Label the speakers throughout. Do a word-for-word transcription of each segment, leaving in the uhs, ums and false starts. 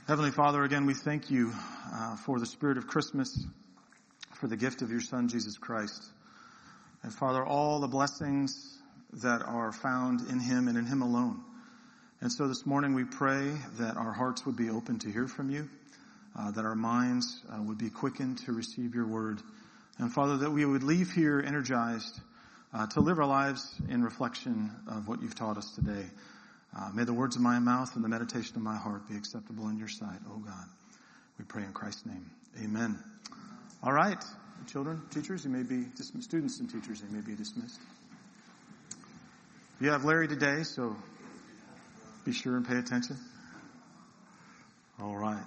Speaker 1: Heavenly Father, again, we thank you uh, for the spirit of Christmas, for the gift of your Son, Jesus Christ. And Father, all the blessings that are found in him and in him alone. And so this morning we pray that our hearts would be open to hear from you, uh, that our minds uh, would be quickened to receive your word. And Father, that we would leave here energized uh, to live our lives in reflection of what you've taught us today. Uh, may the words of my mouth and the meditation of my heart be acceptable in your sight, oh God. We pray in Christ's name. Amen. All right. Children, teachers, you may be dismissed. Students and teachers, you may be dismissed. You have Larry today, so be sure and pay attention. All right.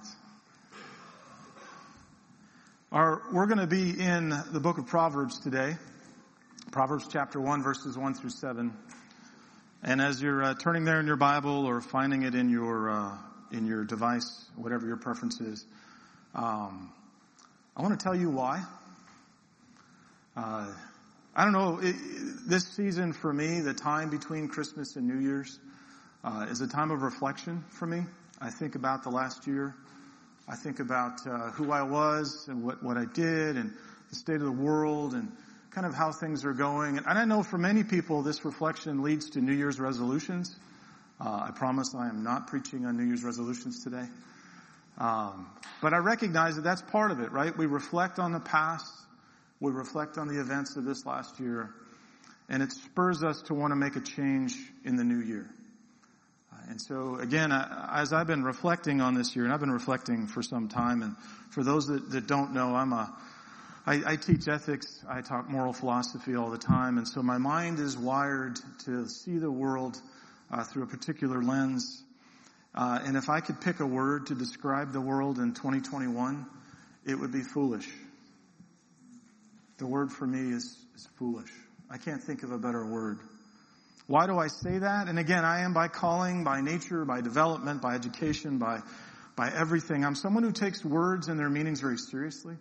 Speaker 1: Our, we're going to be in the book of Proverbs today. Proverbs chapter one, verses one through seven. And as you're uh, turning there in your Bible or finding it in your uh, in your device, whatever your preference is, um, I want to tell you why. Uh, I don't know, it, this season for me, the time between Christmas and New Year's, uh, is a time of reflection for me. I think about the last year. I think about uh, who I was and what, what I did and the state of the world and kind of how things are going. And I know for many people this reflection leads to New Year's resolutions. Uh, I promise I am not preaching on New Year's resolutions today. Um, but I recognize that that's part of it, right? We reflect on the past. We reflect on the events of this last year. And it spurs us to want to make a change in the new year. Uh, and so, again, I, as I've been reflecting on this year, and I've been reflecting for some time, and for those that, that don't know, I'm a I, I teach ethics, I talk moral philosophy all the time, and so my mind is wired to see the world uh, through a particular lens. Uh, and if I could pick a word to describe the world in twenty twenty-one, it would be foolish. The word for me is, is foolish. I can't think of a better word. Why do I say that? And again, I am by calling, by nature, by development, by education, by, by everything. I'm someone who takes words and their meanings very seriously.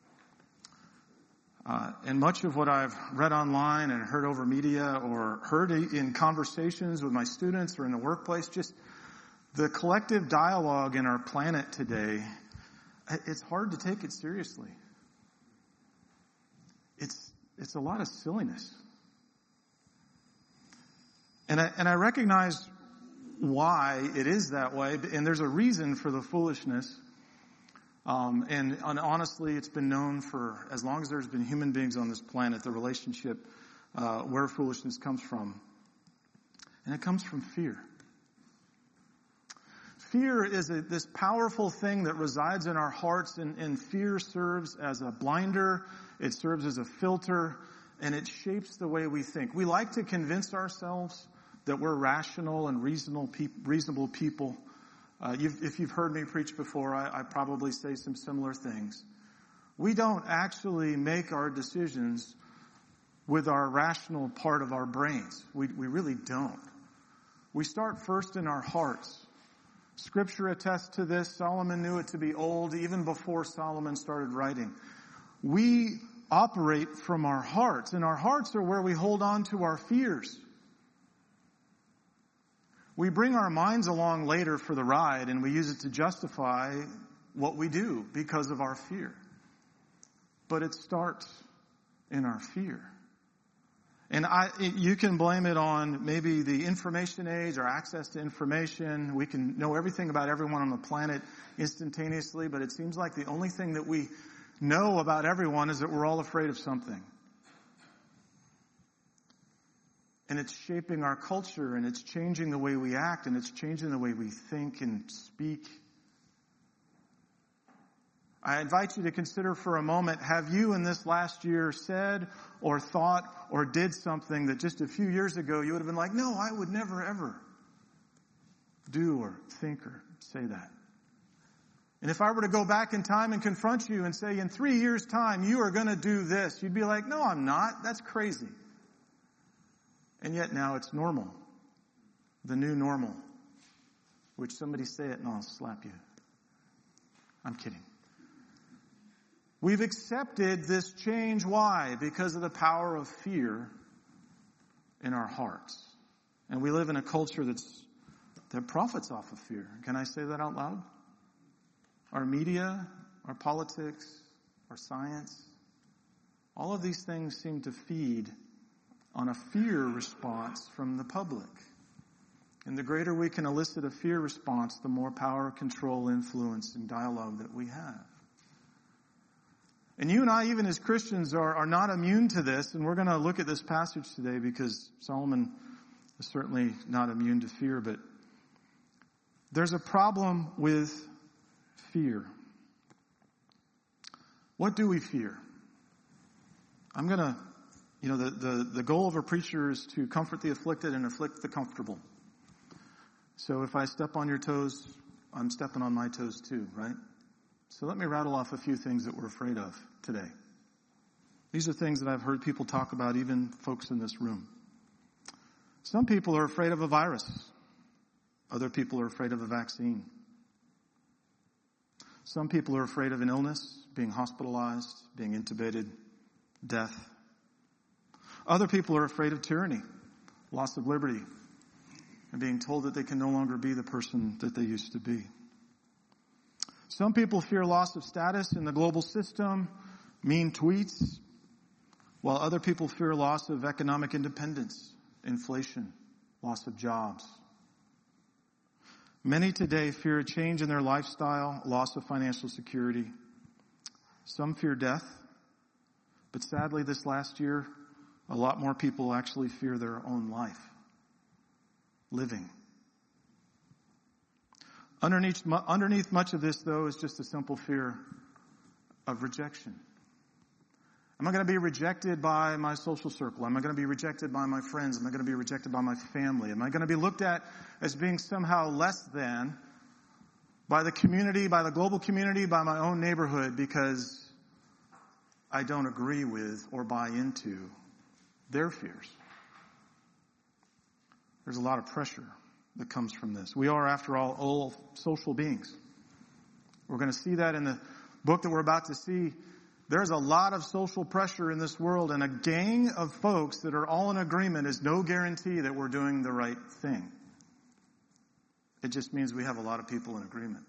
Speaker 1: Uh, and much of what I've read online and heard over media or heard in conversations with my students or in the workplace, just the collective dialogue in our planet today, it's hard to take it seriously. It's, it's a lot of silliness. And I, and I recognize why it is that way, and there's a reason for the foolishness. Um, and, and honestly, it's been known for as long as there's been human beings on this planet, the relationship uh, where foolishness comes from. And it comes from fear. Fear is a, this powerful thing that resides in our hearts, and, and fear serves as a blinder, it serves as a filter, and it shapes the way we think. We like to convince ourselves that we're rational and reasonable, pe- reasonable people. Uh, you've, if you've heard me preach before, I, I probably say some similar things. We don't actually make our decisions with our rational part of our brains. We, we really don't. We start first in our hearts. Scripture attests to this. Solomon knew it to be old even before Solomon started writing. We operate from our hearts, and our hearts are where we hold on to our fears. We bring our minds along later for the ride, and we use it to justify what we do because of our fear. But it starts in our fear. And I, you can blame it on maybe the information age or access to information. We can know everything about everyone on the planet instantaneously, but it seems like the only thing that we know about everyone is that we're all afraid of something. And it's shaping our culture, and it's changing the way we act, and it's changing the way we think and speak. I invite you to consider for a moment, have you in this last year said or thought or did something that just a few years ago you would have been like, no, I would never ever do or think or say that. And if I were to go back in time and confront you and say, in three years' time, you are going to do this, you'd be like, no, I'm not. That's crazy. And yet now it's normal. The new normal. Which somebody say it and I'll slap you. I'm kidding. We've accepted this change. Why? Because of the power of fear in our hearts. And we live in a culture that's that profits off of fear. Can I say that out loud? our media, our politics, our science, all of these things seem to feed on a fear response from the public. And the greater we can elicit a fear response, the more power, control, influence, and dialogue that we have. And you and I, even as Christians, are, are not immune to this. And we're going to look at this passage today because Solomon is certainly not immune to fear. But there's a problem with fear. What do we fear? I'm going to, you know, the, the, the goal of a preacher is to comfort the afflicted and afflict the comfortable. So if I step on your toes, I'm stepping on my toes too, right? So let me rattle off a few things that we're afraid of today. These are things that I've heard people talk about, even folks in this room. Some people are afraid of a virus. Other people are afraid of a vaccine. Some people are afraid of an illness, being hospitalized, being intubated, death. Other people are afraid of tyranny, loss of liberty, and being told that they can no longer be the person that they used to be. Some people fear loss of status in the global system, mean tweets, while other people fear loss of economic independence, inflation, loss of jobs. Many today fear a change in their lifestyle, loss of financial security. Some fear death, but sadly this last year, a lot more people actually fear their own life, living. Underneath, underneath much of this, though, is just a simple fear of rejection. Am I going to be rejected by my social circle? Am I going to be rejected by my friends? Am I going to be rejected by my family? Am I going to be looked at as being somehow less than by the community, by the global community, by my own neighborhood because I don't agree with or buy into their fears? There's a lot of pressure that comes from this. We are, after all, all social beings. We're going to see that in the book that we're about to see. There's a lot of social pressure in this world, and a gang of folks that are all in agreement is no guarantee that we're doing the right thing. It just means we have a lot of people in agreement.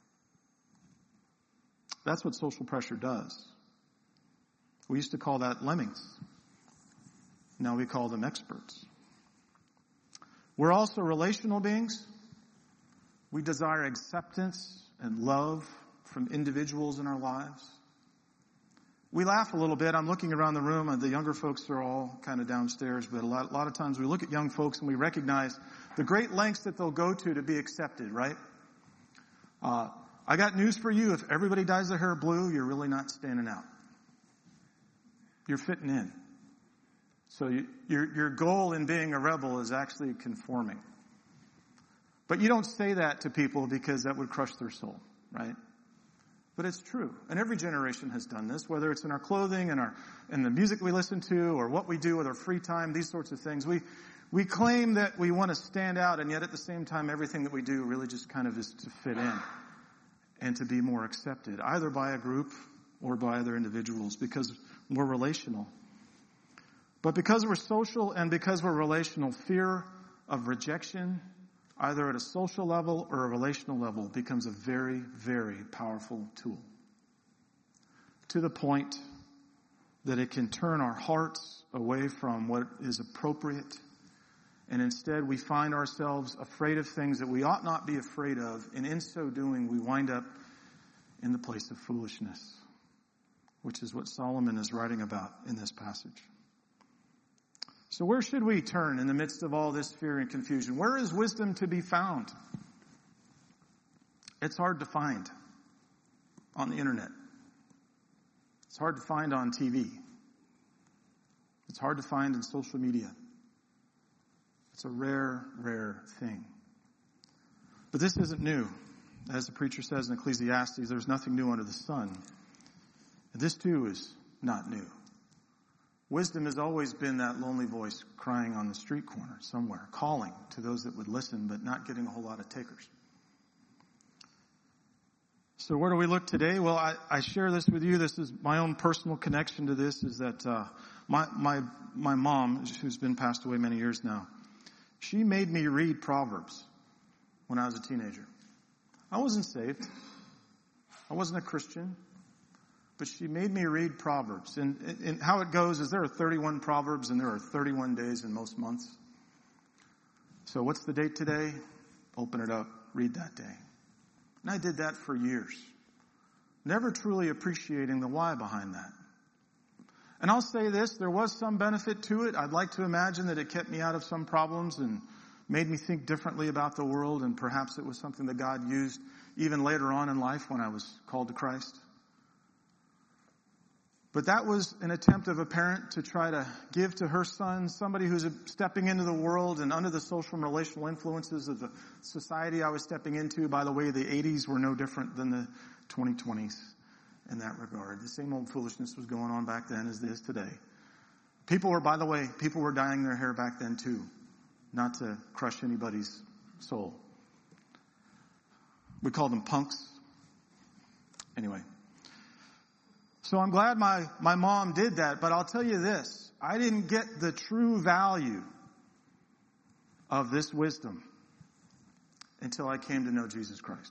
Speaker 1: That's what social pressure does. We used to call that lemmings. Now we call them experts. We're also relational beings. We desire acceptance and love from individuals in our lives. We laugh a little bit. I'm looking around the room, and the younger folks are all kind of downstairs, but a lot, a lot of times we look at young folks and we recognize the great lengths that they'll go to to be accepted, right? Uh, I got news for you. If everybody dyes their hair blue, you're really not standing out. You're fitting in. So you, your, your goal in being a rebel is actually conforming. But you don't say that to people because that would crush their soul, right? But it's true. And every generation has done this, whether it's in our clothing and our in the music we listen to or what we do with our free time, these sorts of things. We we claim that we want to stand out, and yet at the same time everything that we do really just kind of is to fit in and to be more accepted, either by a group or by other individuals, because we're relational. But because we're social and because we're relational, fear of rejection, either at a social level or a relational level, becomes a very, very powerful tool. To the point that it can turn our hearts away from what is appropriate, and instead we find ourselves afraid of things that we ought not be afraid of, and in so doing we wind up in the place of foolishness, which is what Solomon is writing about in this passage. So where should we turn in the midst of all this fear and confusion? Where is wisdom to be found? It's hard to find on the internet. It's hard to find on T V. It's hard to find in social media. It's a rare, rare thing. But this isn't new. As the preacher says in Ecclesiastes, there's nothing new under the sun. And this too is not new. Wisdom has always been that lonely voice crying on the street corner somewhere, calling to those that would listen, but not getting a whole lot of takers. So where do we look today? Well, I, I share this with you. This is my own personal connection to this, is that uh, my, my, my mom, who's been passed away many years now, she made me read Proverbs when I was a teenager. I wasn't saved. I wasn't a Christian. But she made me read Proverbs. And, and how it goes is there are thirty-one Proverbs and there are thirty-one days in most months. So what's the date today? Open it up, read that day. And I did that for years. Never truly appreciating the why behind that. And I'll say this, there was some benefit to it. I'd like to imagine that it kept me out of some problems and made me think differently about the world. And perhaps it was something that God used even later on in life when I was called to Christ. But that was an attempt of a parent to try to give to her son somebody who's stepping into the world and under the social and relational influences of the society I was stepping into. By the way, the eighties were no different than the twenty twenties in that regard. The same old foolishness was going on back then as it is today. People were, by the way, people were dyeing their hair back then too, not to crush anybody's soul. We called them punks. Anyway. So I'm glad my, my mom did that, but I'll tell you this. I didn't get the true value of this wisdom until I came to know Jesus Christ.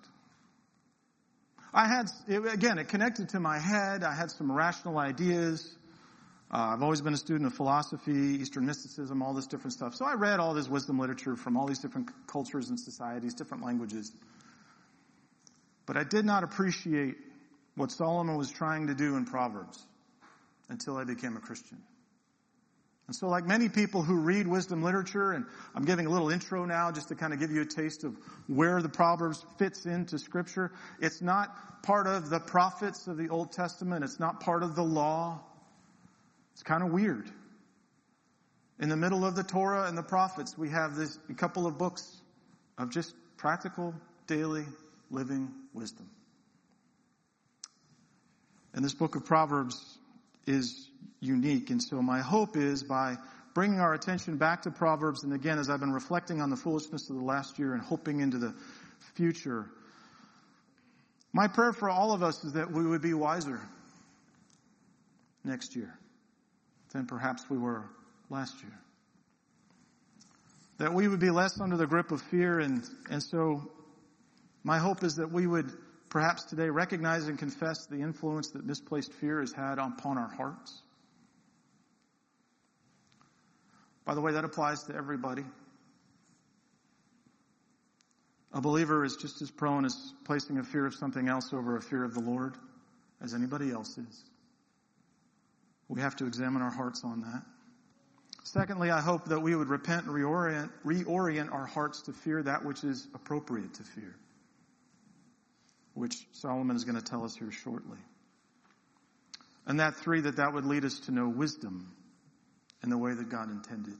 Speaker 1: I had, it, again, it connected to my head. I had some rational ideas. Uh, I've always been a student of philosophy, Eastern mysticism, all this different stuff. So I read all this wisdom literature from all these different cultures and societies, different languages. But I did not appreciate what Solomon was trying to do in Proverbs until I became a Christian. And so like many people who read wisdom literature, and I'm giving a little intro now just to kind of give you a taste of where the Proverbs fits into Scripture. It's not part of the prophets of the Old Testament. It's not part of the law. It's kind of weird. In the middle of the Torah and the prophets, we have this a couple of books of just practical, daily, living wisdom. And this book of Proverbs is unique. And so my hope is by bringing our attention back to Proverbs, and again, as I've been reflecting on the foolishness of the last year and hoping into the future, my prayer for all of us is that we would be wiser next year than perhaps we were last year. That we would be less under the grip of fear, and, and so my hope is that we would perhaps today recognize and confess the influence that misplaced fear has had upon our hearts. By the way, that applies to everybody. A believer is just as prone as placing a fear of something else over a fear of the Lord as anybody else is. We have to examine our hearts on that. Secondly, I hope that we would repent and reorient, reorient our hearts to fear that which is appropriate to fear, which Solomon is going to tell us here shortly. And that three, that that would lead us to know wisdom in the way that God intended.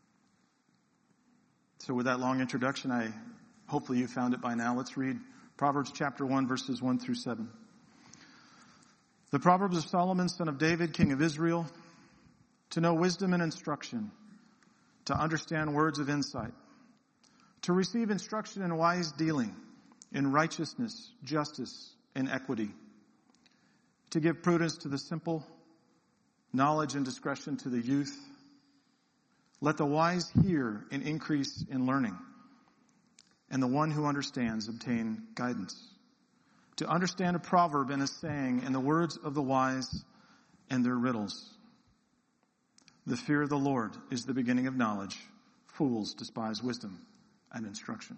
Speaker 1: So with that long introduction, I hopefully you found it by now. Let's read Proverbs chapter one, verses one through seven. The Proverbs of Solomon, son of David, king of Israel, to know wisdom and instruction, to understand words of insight, to receive instruction in wise dealing, in righteousness, justice, and equity, to give prudence to the simple, knowledge and discretion to the youth. Let the wise hear and increase in learning, and the one who understands obtain guidance. To understand a proverb and a saying and the words of the wise and their riddles. The fear of the Lord is the beginning of knowledge. Fools despise wisdom and instruction.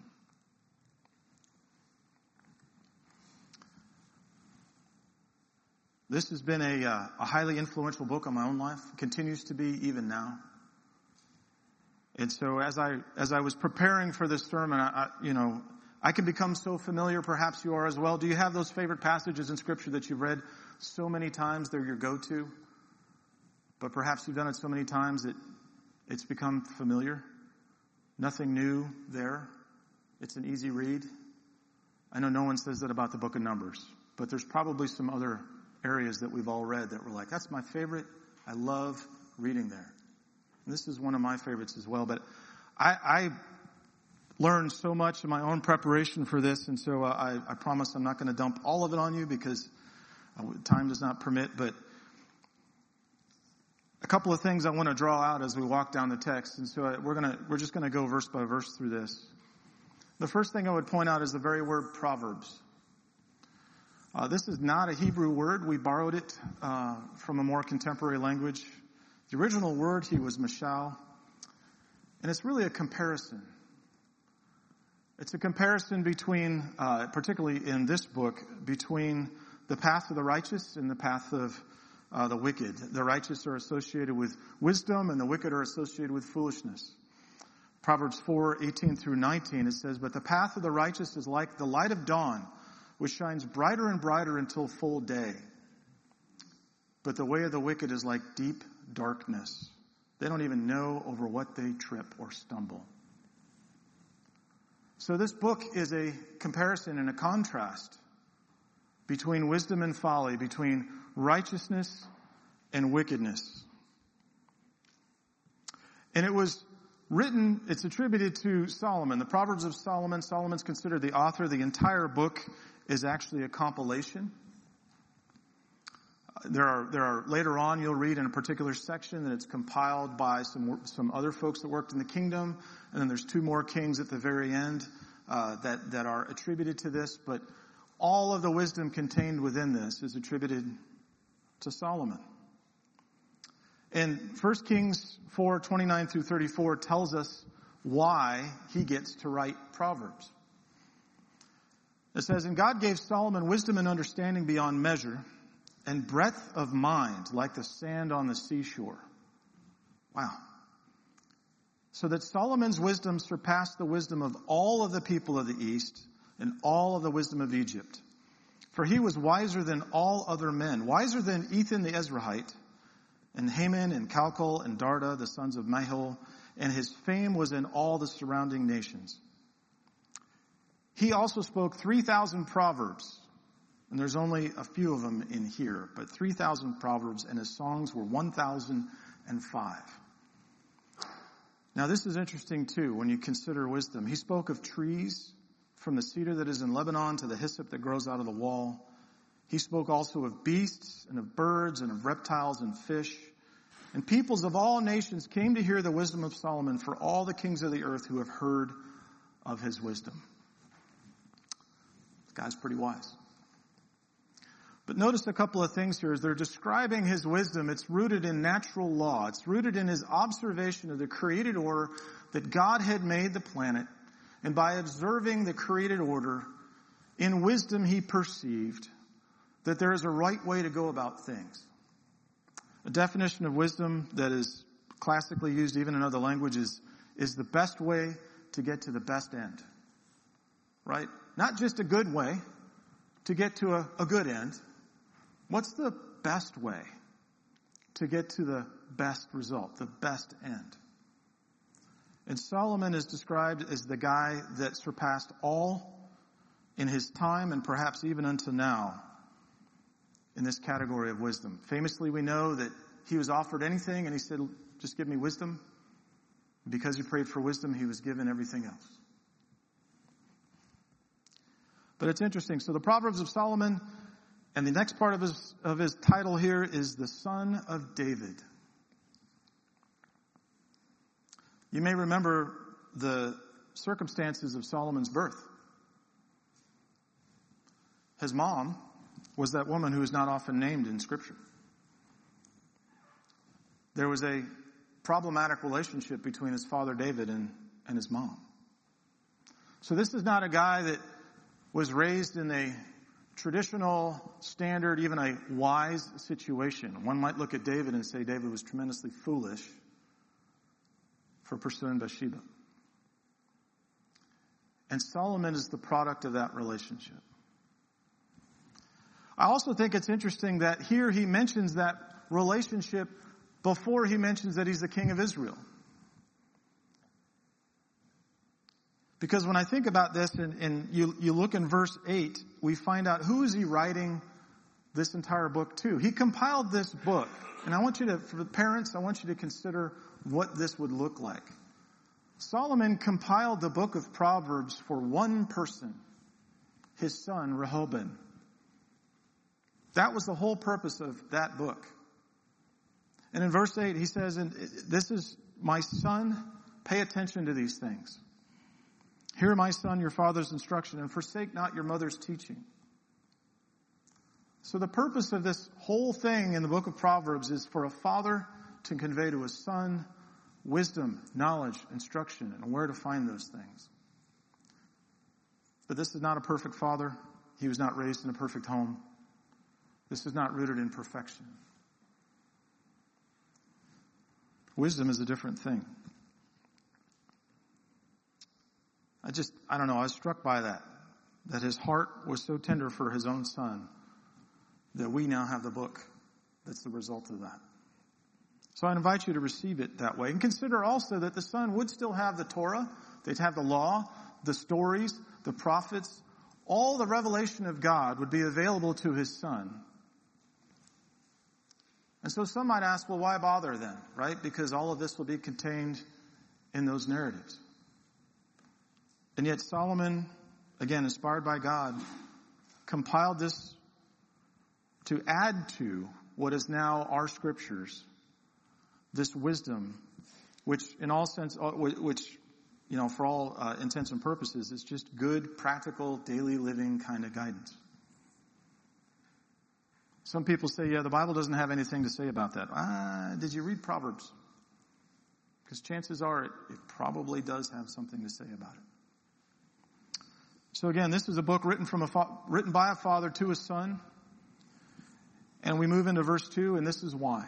Speaker 1: This has been a, uh, a highly influential book on my own life. It continues to be even now. And so as I as I was preparing for this sermon, I, I, you know, I can become so familiar, perhaps you are as well. Do you have those favorite passages in Scripture that you've read so many times they're your go-to? But perhaps you've done it so many times that it's become familiar. Nothing new there. It's an easy read. I know no one says that about the book of Numbers, but there's probably some other areas that we've all read that we're like, that's my favorite. I love reading there. And this is one of my favorites as well. But I, I learned so much in my own preparation for this, and so I, I promise I'm not going to dump all of it on you because time does not permit. But a couple of things I want to draw out as we walk down the text, and so we're going to we're just going to go verse by verse through this. The first thing I would point out is the very word Proverbs. Uh, this is not a Hebrew word. We borrowed it uh, from a more contemporary language. The original word here was mashal, and it's really a comparison. It's a comparison between, uh, particularly in this book, between the path of the righteous and the path of uh, the wicked. The righteous are associated with wisdom, and the wicked are associated with foolishness. Proverbs four, eighteen through nineteen, it says, "But the path of the righteous is like the light of dawn, which shines brighter and brighter until full day. But the way of the wicked is like deep darkness. They don't even know over what they trip or stumble." So this book is a comparison and a contrast between wisdom and folly, between righteousness and wickedness. And it was written, it's attributed to Solomon. The Proverbs of Solomon, Solomon's considered the author. The entire book is actually a compilation. There are, there are, later on you'll read in a particular section that it's compiled by some, some other folks that worked in the kingdom. And then there's two more kings at the very end, uh, that, that are attributed to this. But all of the wisdom contained within this is attributed to Solomon. And First Kings four, twenty-nine through thirty-four tells us why he gets to write Proverbs. It says, "And God gave Solomon wisdom and understanding beyond measure, and breadth of mind like the sand on the seashore." Wow. "So that Solomon's wisdom surpassed the wisdom of all of the people of the East and all of the wisdom of Egypt. For he was wiser than all other men, wiser than Ethan the Ezrahite, and Haman and Calcol and Darda, the sons of Mahol, and his fame was in all the surrounding nations. He also spoke three thousand proverbs," and there's only a few of them in here, but three thousand proverbs, "and his songs were one thousand five. Now this is interesting too when you consider wisdom. He spoke of trees, from the cedar that is in Lebanon to the hyssop that grows out of the wall. He spoke also of beasts and of birds and of reptiles and fish. And peoples of all nations came to hear the wisdom of Solomon, for all the kings of the earth who have heard of his wisdom." This guy's pretty wise. But notice a couple of things here. As they're describing his wisdom, it's rooted in natural law. It's rooted in his observation of the created order that God had made the planet. And by observing the created order, in wisdom he perceived that there is a right way to go about things. A definition of wisdom that is classically used even in other languages is the best way to get to the best end. Right? Not just a good way to get to a, a good end. What's the best way to get to the best result, the best end? And Solomon is described as the guy that surpassed all in his time and perhaps even unto now in this category of wisdom. Famously, we know that he was offered anything and he said, "Just give me wisdom." Because he prayed for wisdom, he was given everything else. But it's interesting. So the Proverbs of Solomon, and the next part of his, of his title here is the Son of David. You may remember the circumstances of Solomon's birth. His mom was that woman who is not often named in Scripture. There was a problematic relationship between his father David and, and his mom. So this is not a guy that was raised in a traditional, standard, even a wise situation. One might look at David and say David was tremendously foolish for pursuing Bathsheba. And Solomon is the product of that relationship. I also think it's interesting that here he mentions that relationship before he mentions that he's the king of Israel. Because when I think about this and, and you, you look in verse eight, we find out who is he writing this entire book to. He compiled this book. And I want you to, for the parents, I want you to consider what this would look like. Solomon compiled the book of Proverbs for one person, his son Rehoboam. That was the whole purpose of that book. And in verse eight, he says, "And this is my son, pay attention to these things. Hear, my son, your father's instruction, and forsake not your mother's teaching. So the purpose of this whole thing in the book of Proverbs is for a father to convey to his son wisdom, knowledge, instruction, and where to find those things. But this is not a perfect father. He was not raised in a perfect home. This is not rooted in perfection. Wisdom is a different thing. I just, I don't know, I was struck by that. That his heart was so tender for his own son that we now have the book that's the result of that. So I invite you to receive it that way. And consider also that the son would still have the Torah. They'd have the law, the stories, the prophets. All the revelation of God would be available to his son. And so some might ask, well, why bother then, right? Because all of this will be contained in those narratives. And yet Solomon, again, inspired by God, compiled this to add to what is now our scriptures, this wisdom, which in all sense, which, you know, for all uh, intents and purposes, is just good, practical, daily living kind of guidance. Some people say, yeah, the Bible doesn't have anything to say about that. Ah, did you read Proverbs? Because chances are it, it probably does have something to say about it. So again, this is a book written from a fa- written by a father to his son. And we move into verse two, and this is why.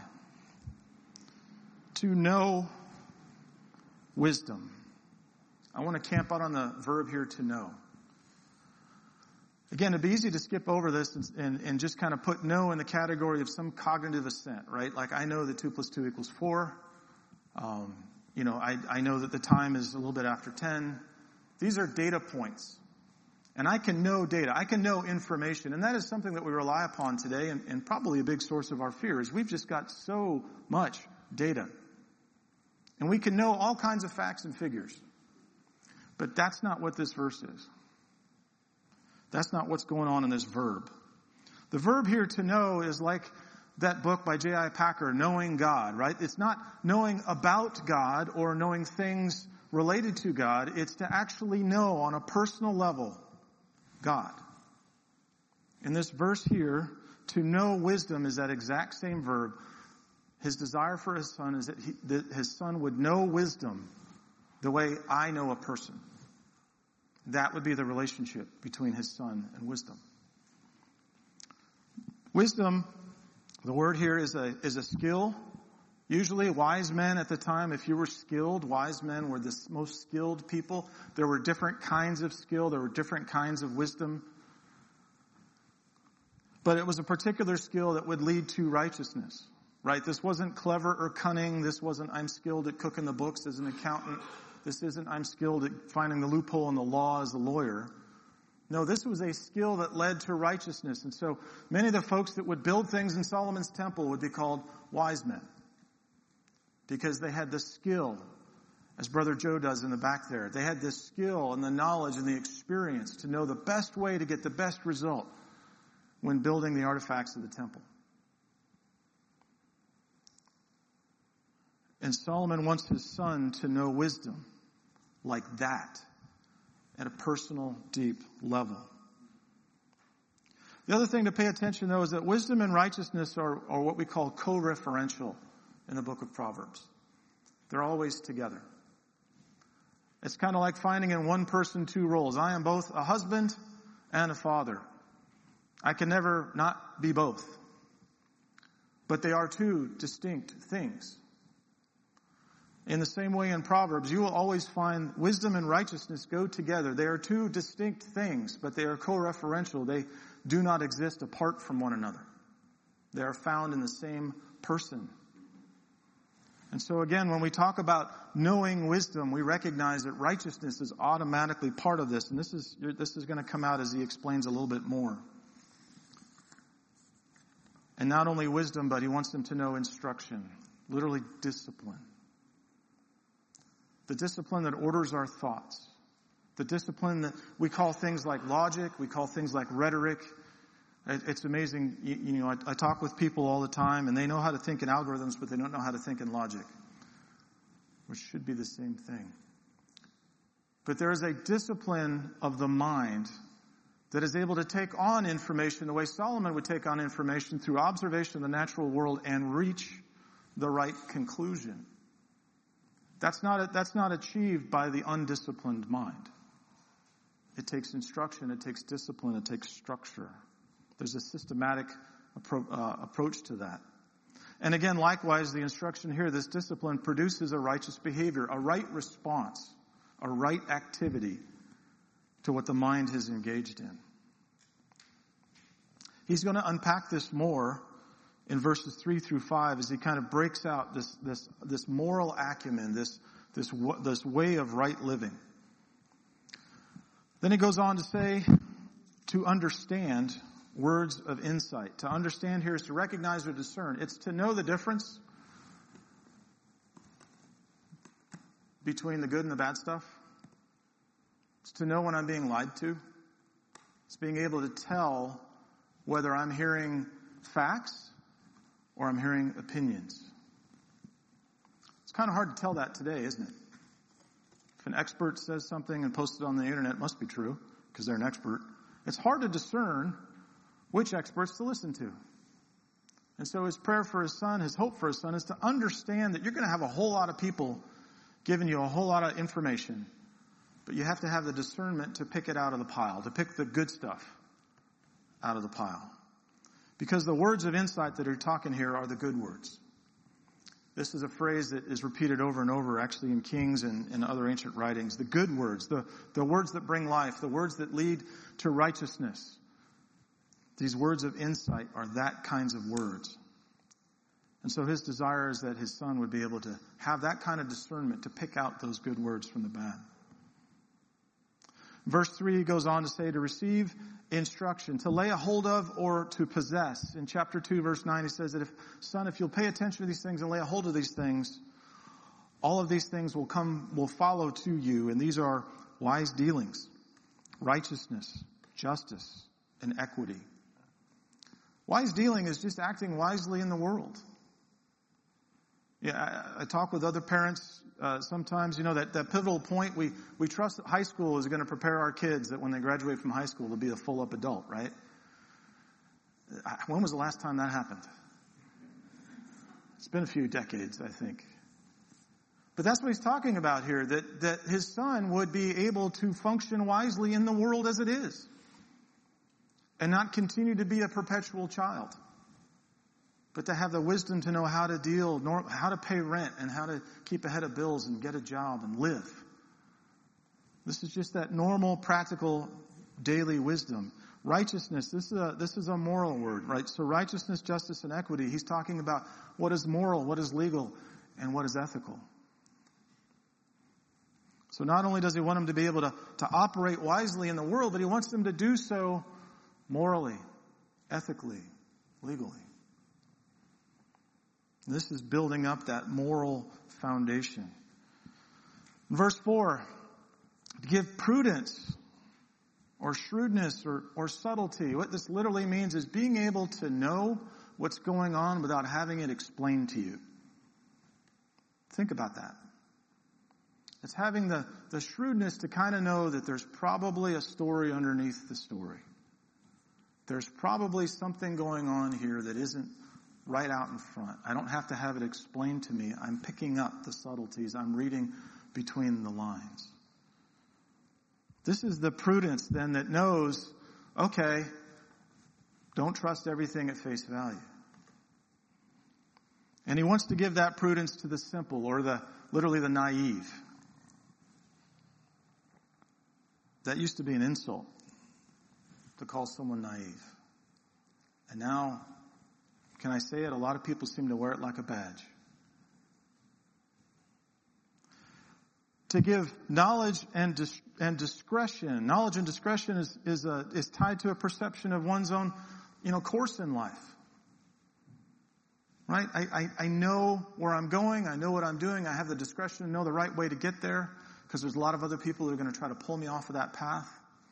Speaker 1: To know wisdom. I want to camp out on the verb here, to know. Again, it'd be easy to skip over this and, and, and just kind of put know in the category of some cognitive assent, right? Like, I know that two plus two equals four. Um, you know, I, I know that the time is a little bit after ten. These are data points. And I can know data. I can know information. And that is something that we rely upon today, and, and probably a big source of our fear is we've just got so much data. And we can know all kinds of facts and figures. But that's not what this verse is. That's not what's going on in this verb. The verb here, to know, is like that book by J I Packer, Knowing God, right? It's not knowing about God or knowing things related to God. It's to actually know on a personal level God. In this verse here, to know wisdom is that exact same verb. His desire for his son is that, he, that his son would know wisdom the way I know a person. That would be the relationship between his son and wisdom. Wisdom, the word here is a, is a skill. Usually wise men at the time, if you were skilled, wise men were the most skilled people. There were different kinds of skill. There were different kinds of wisdom. But it was a particular skill that would lead to righteousness, right? This wasn't clever or cunning. This wasn't, I'm skilled at cooking the books as an accountant. This isn't, I'm skilled at finding the loophole in the law as a lawyer. No, this was a skill that led to righteousness. And so many of the folks that would build things in Solomon's temple would be called wise men, because they had the skill, as Brother Joe does in the back there. They had the skill and the knowledge and the experience to know the best way to get the best result when building the artifacts of the temple. And Solomon wants his son to know wisdom like that, at a personal, deep level. The other thing to pay attention, though, is that wisdom and righteousness are, are what we call co-referential in the book of Proverbs. They're always together. It's kind of like finding in one person two roles. I am both a husband and a father. I can never not be both. But they are two distinct things. In the same way in Proverbs, you will always find wisdom and righteousness go together. They are two distinct things, but they are co-referential. They do not exist apart from one another. They are found in the same person. And so again, when we talk about knowing wisdom, we recognize that righteousness is automatically part of this. And this is, this is going to come out as he explains a little bit more. And not only wisdom, but he wants them to know instruction, literally discipline. The discipline that orders our thoughts. The discipline that we call things like logic. We call things like rhetoric. It's amazing. You, you know, I, I talk with people all the time, and they know how to think in algorithms, but they don't know how to think in logic, which should be the same thing. But there is a discipline of the mind that is able to take on information the way Solomon would take on information through observation of the natural world and reach the right conclusion. That's not, that's not achieved by the undisciplined mind. It takes instruction, it takes discipline, it takes structure. There's a systematic appro- uh, approach to that. And again, likewise, the instruction here, this discipline produces a righteous behavior, a right response, a right activity to what the mind has engaged in. He's going to unpack this more in verses three through five as he kind of breaks out this this this moral acumen, this this this way of right living. Then he goes on to say, to understand words of insight. To understand here is to recognize or discern. It's to know the difference between the good and the bad stuff. It's to know when I'm being lied to. It's being able to tell whether I'm hearing facts or I'm hearing opinions. It's kind of hard to tell that today, isn't it? If an expert says something and posts it on the internet, it must be true because they're an expert. It's hard to discern which experts to listen to. And so his prayer for his son, his hope for his son, is to understand that you're going to have a whole lot of people giving you a whole lot of information, but you have to have the discernment to pick it out of the pile, to pick the good stuff out of the pile. Because the words of insight that are talking here are the good words. This is a phrase that is repeated over and over, actually, in Kings and, and other ancient writings. The good words, the, the words that bring life, the words that lead to righteousness. These words of insight are that kinds of words. And so his desire is that his son would be able to have that kind of discernment to pick out those good words from the bad. Verse three goes on to say to receive instruction, to lay a hold of or to possess. In chapter two, verse nine, he says that if, son, if you'll pay attention to these things and lay a hold of these things, all of these things will come, will follow to you. And these are wise dealings, righteousness, justice, and equity. Wise dealing is just acting wisely in the world. Yeah, I, I talk with other parents uh, sometimes, you know, that, that pivotal point, we, we trust that high school is going to prepare our kids that when they graduate from high school, they'll be a full-up adult, right? When was the last time that happened? It's been a few decades, I think. But that's what he's talking about here, that, that his son would be able to function wisely in the world as it is and not continue to be a perpetual child, but to have the wisdom to know how to deal, how to pay rent and how to keep ahead of bills and get a job and live. This is just that normal, practical, daily wisdom. Righteousness, this is a, this is a moral word, right? So righteousness, justice, and equity, he's talking about what is moral, what is legal, and what is ethical. So not only does he want him to be able to, to operate wisely in the world, but he wants them to do so morally, ethically, legally. This is building up that moral foundation. Verse four, to give prudence or shrewdness or, or subtlety. What this literally means is being able to know what's going on without having it explained to you. Think about that. It's having the, the shrewdness to kind of know that there's probably a story underneath the story. There's probably something going on here that isn't right out in front. I don't have to have it explained to me. I'm picking up the subtleties. I'm reading between the lines. This is the prudence then that knows, okay, don't trust everything at face value. And he wants to give that prudence to the simple or the literally the naive. That used to be an insult to call someone naive. And now, can I say it? A lot of people seem to wear it like a badge. To give knowledge and dis- and discretion. Knowledge and discretion is is a, is tied to a perception of one's own, you know, course in life. Right? I, I, I know where I'm going. I know what I'm doing. I have the discretion to know the right way to get there because there's a lot of other people who are going to try to pull me off of that path.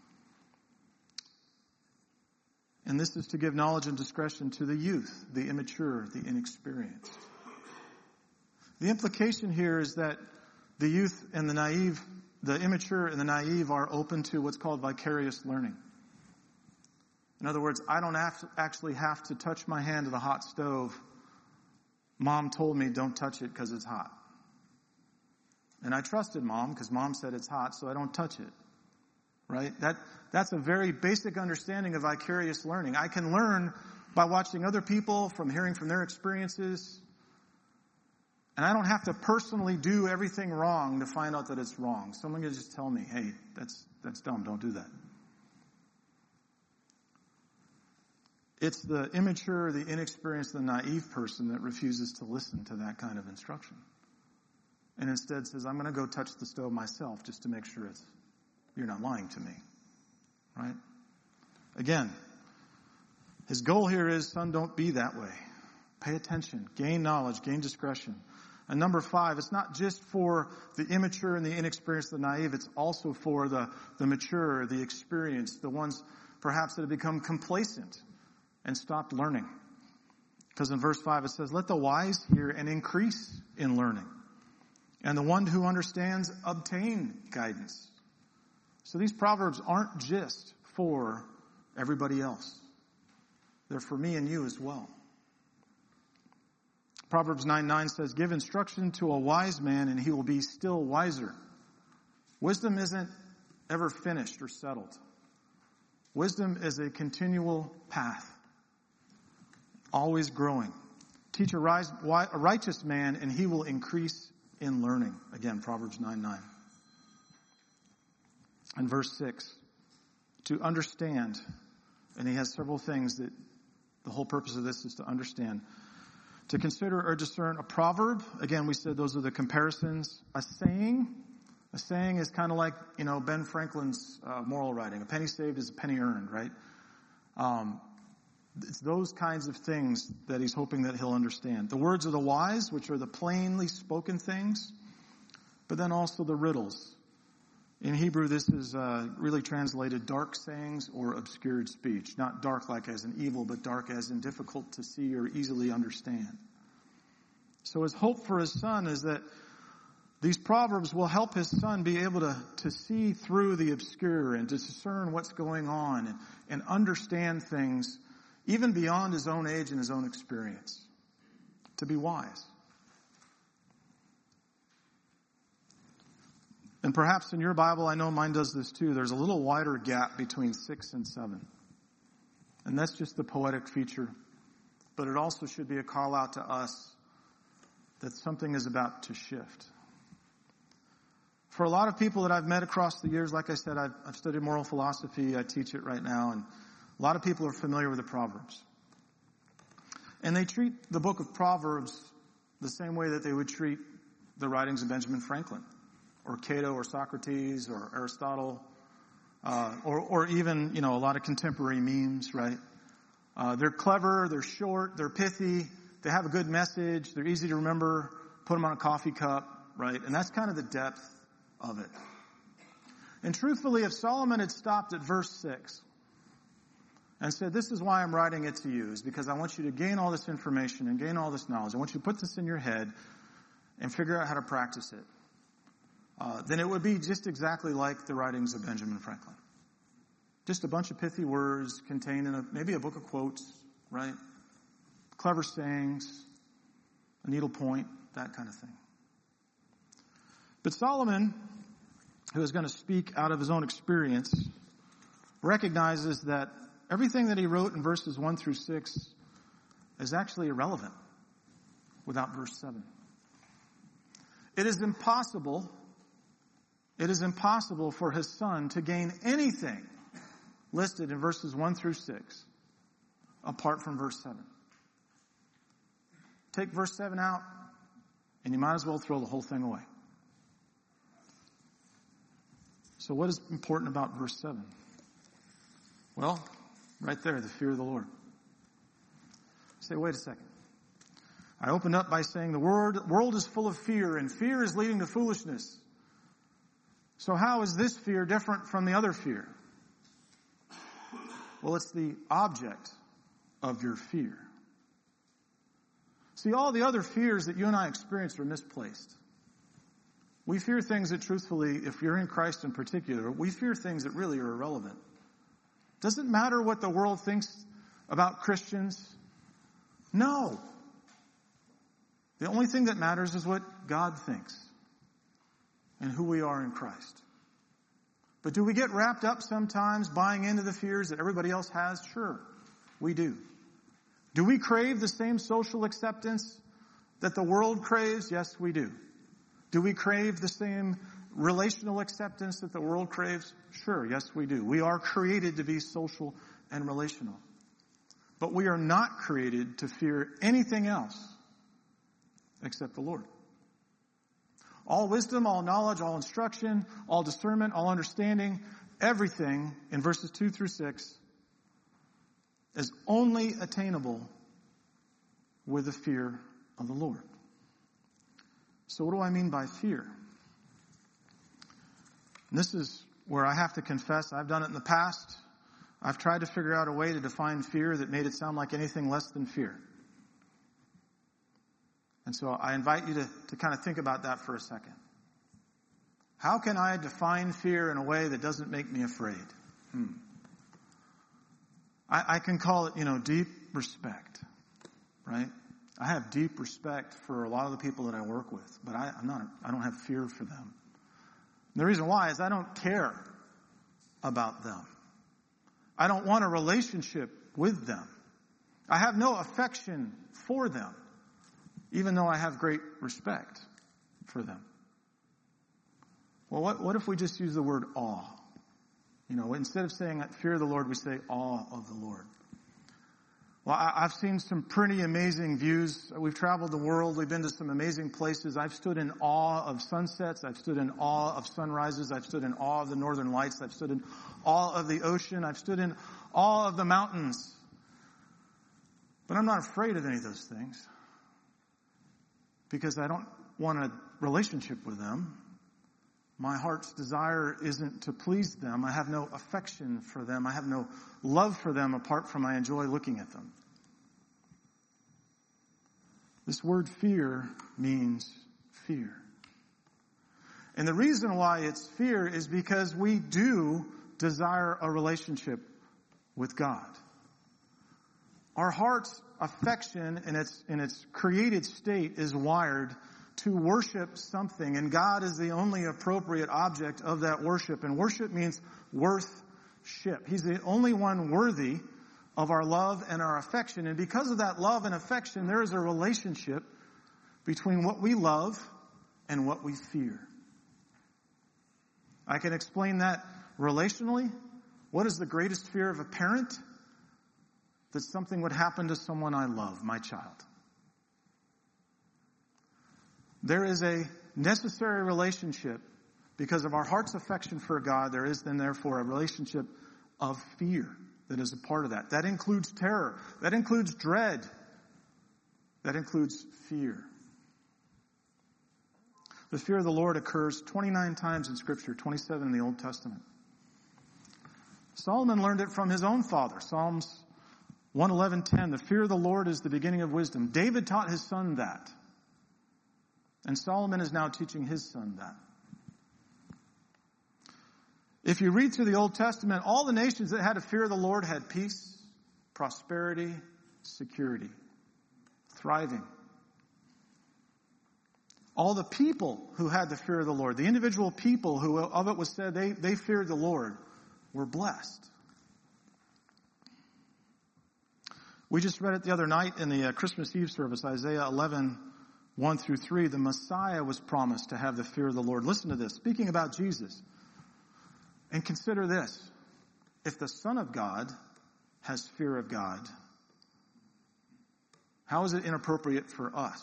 Speaker 1: And this is to give knowledge and discretion to the youth, the immature, the inexperienced. The implication here is that the youth and the naive, the immature and the naive are open to what's called vicarious learning. In other words, I don't have to actually have to touch my hand to the hot stove. Mom told me don't touch it because it's hot. And I trusted Mom because Mom said it's hot, so I don't touch it. Right? That That's a very basic understanding of vicarious learning. I can learn by watching other people, from hearing from their experiences. And I don't have to personally do everything wrong to find out that it's wrong. Someone can just tell me, hey, that's that's dumb, don't do that. It's the immature, the inexperienced, the naive person that refuses to listen to that kind of instruction. And instead says, I'm going to go touch the stove myself just to make sure it's, you're not lying to me. Right? Again, his goal here is, son, don't be that way. Pay attention, gain knowledge, gain discretion. And number five, it's not just for the immature and the inexperienced, the naive. It's also for the, the mature, the experienced, the ones perhaps that have become complacent and stopped learning. Because in verse five it says, let the wise hear and increase in learning. And the one who understands obtain guidance. So these proverbs aren't just for everybody else. They're for me and you as well. Proverbs nine nine says, give instruction to a wise man and he will be still wiser. Wisdom isn't ever finished or settled. Wisdom is a continual path, always growing. Teach a righteous man and he will increase in learning. Again, Proverbs nine nine. And verse six, to understand, and he has several things that the whole purpose of this is to understand. To consider or discern a proverb. Again, we said those are the comparisons. A saying. A saying is kind of like, you know, Ben Franklin's uh, moral writing. A penny saved is a penny earned, right? Um, it's those kinds of things that he's hoping that he'll understand. The words of the wise, which are the plainly spoken things, but then also the riddles. In Hebrew, this is uh, really translated dark sayings or obscured speech. Not dark like as in evil, but dark as in difficult to see or easily understand. So his hope for his son is that these proverbs will help his son be able to, to see through the obscure and to discern what's going on and, and understand things even beyond his own age and his own experience. To be wise. And perhaps in your Bible, I know mine does this too, there's a little wider gap between six and seven. And that's just the poetic feature. But it also should be a call out to us that something is about to shift. For a lot of people that I've met across the years, like I said, I've, I've studied moral philosophy, I teach it right now, and a lot of people are familiar with the Proverbs. And they treat the book of Proverbs the same way that they would treat the writings of Benjamin Franklin, or Cato, or Socrates, or Aristotle, uh, or, or even, you know, a lot of contemporary memes, right? Uh, they're clever, they're short, they're pithy, they have a good message, they're easy to remember, put them on a coffee cup, right? And that's kind of the depth of it. And truthfully, if Solomon had stopped at verse six and said, this is why I'm writing it to you, is because I want you to gain all this information and gain all this knowledge. I want you to put this in your head and figure out how to practice it. Uh, then it would be just exactly like the writings of Benjamin Franklin. Just a bunch of pithy words contained in a, maybe a book of quotes, right? Clever sayings, a needle point, that kind of thing. But Solomon, who is going to speak out of his own experience, recognizes that everything that he wrote in verses one through six is actually irrelevant without verse seven. It is impossible It is impossible for his son to gain anything listed in verses one through six apart from verse seven. Take verse seven out, and you might as well throw the whole thing away. So what is important about verse seven? Well, right there, the fear of the Lord. Say, wait a second. I opened up by saying the word, world is full of fear, and fear is leading to foolishness. So how is this fear different from the other fear? Well, it's the object of your fear. See, all the other fears that you and I experience are misplaced. We fear things that truthfully, if you're in Christ in particular, we fear things that really are irrelevant. Does it matter what the world thinks about Christians? No. The only thing that matters is what God thinks and who we are in Christ. But do we get wrapped up sometimes buying into the fears that everybody else has? Sure, we do. Do we crave the same social acceptance that the world craves? Yes, we do. Do we crave the same relational acceptance that the world craves? Sure, yes, we do. We are created to be social and relational. But we are not created to fear anything else except the Lord. All wisdom, all knowledge, all instruction, all discernment, all understanding, everything in verses two through six is only attainable with the fear of the Lord. So what do I mean by fear? And this is where I have to confess, I've done it in the past. I've tried to figure out a way to define fear that made it sound like anything less than fear. And so I invite you to, to kind of think about that for a second. How can I define fear in a way that doesn't make me afraid? Hmm. I, I can call it, you know, deep respect, right? I have deep respect for a lot of the people that I work with, but I, I'm not, I don't have fear for them. And the reason why is I don't care about them. I don't want a relationship with them. I have no affection for them, even though I have great respect for them. Well, what, what if we just use the word awe? You know, instead of saying fear of the Lord, we say awe of the Lord. Well, I, I've seen some pretty amazing views. We've traveled the world. We've been to some amazing places. I've stood in awe of sunsets. I've stood in awe of sunrises. I've stood in awe of the northern lights. I've stood in awe of the ocean. I've stood in awe of the mountains. But I'm not afraid of any of those things because I don't want a relationship with them. My heart's desire isn't to please them. I have no affection for them. I have no love for them apart from I enjoy looking at them. This word fear means fear. And the reason why it's fear is because we do desire a relationship with God. Our heart's affection in its, in its created state is wired to worship something, and God is the only appropriate object of that worship. And worship means worth-ship. He's the only one worthy of our love and our affection. And because of that love and affection, there is a relationship between what we love and what we fear. I can explain that relationally. What is the greatest fear of a parent? That something would happen to someone I love, my child. There is a necessary relationship because of our heart's affection for God. There is then therefore a relationship of fear that is a part of that. That includes terror. That includes dread. That includes fear. The fear of the Lord occurs twenty-nine times in Scripture, twenty-seven in the Old Testament. Solomon learned it from his own father. Psalms one eleven ten, the fear of the Lord is the beginning of wisdom. David taught his son that. And Solomon is now teaching his son that. If you read through the Old Testament, all the nations that had a fear of the Lord had peace, prosperity, security, thriving. All the people who had the fear of the Lord, the individual people who of it was said they, they feared the Lord, were blessed. We just read it the other night in the uh, Christmas Eve service, Isaiah eleven, one through three. The Messiah was promised to have the fear of the Lord. Listen to this, speaking about Jesus. And consider this. If the Son of God has fear of God, how is it inappropriate for us?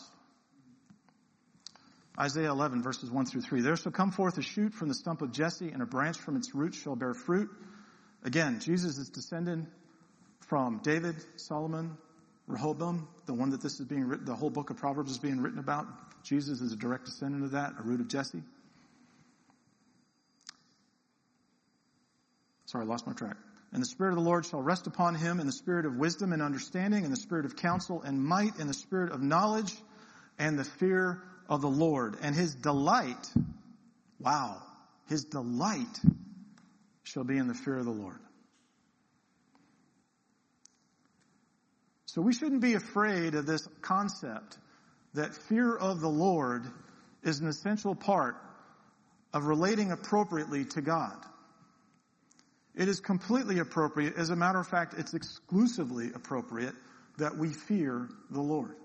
Speaker 1: Isaiah eleven, verses one through three. There shall come forth a shoot from the stump of Jesse, and a branch from its roots shall bear fruit. Again, Jesus is descended from David, Solomon, Rehoboam, the one that this is being written, the whole book of Proverbs is being written about. Jesus is a direct descendant of that, a root of Jesse. Sorry, I lost my track. And the Spirit of the Lord shall rest upon him, in the spirit of wisdom and understanding, in the spirit of counsel and might, in the spirit of knowledge and the fear of the Lord. And his delight, wow, his delight shall be in the fear of the Lord. So we shouldn't be afraid of this concept that fear of the Lord is an essential part of relating appropriately to God. It is completely appropriate. As a matter of fact, it's exclusively appropriate that we fear the Lord.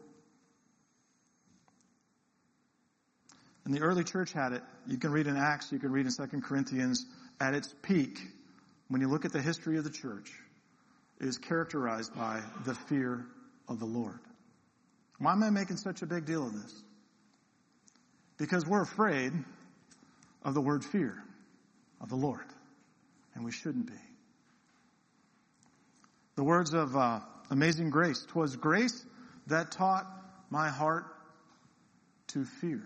Speaker 1: And the early church had it. You can read in Acts, you can read in Second Corinthians. At its peak, when you look at the history of the church, it is characterized by the fear of the Lord. Why am I making such a big deal of this? Because we're afraid of the word fear of the Lord. And we shouldn't be. The words of uh, Amazing Grace. "'Twas grace that taught my heart to fear."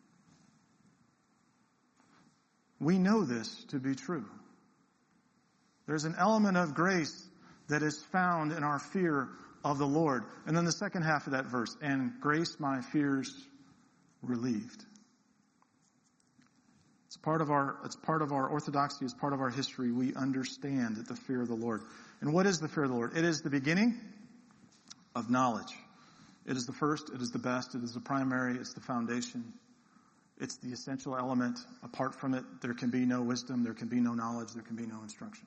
Speaker 1: We know this to be true. There's an element of grace that is found in our fear of the Lord. And then the second half of that verse, "And grace my fears relieved." It's part of our, it's part of our orthodoxy, it's part of our history. We understand that the fear of the Lord. And what is the fear of the Lord? It is the beginning of knowledge. It is the first, it is the best, it is the primary, it's the foundation. It's the essential element. Apart from it, there can be no wisdom, there can be no knowledge, there can be no instruction.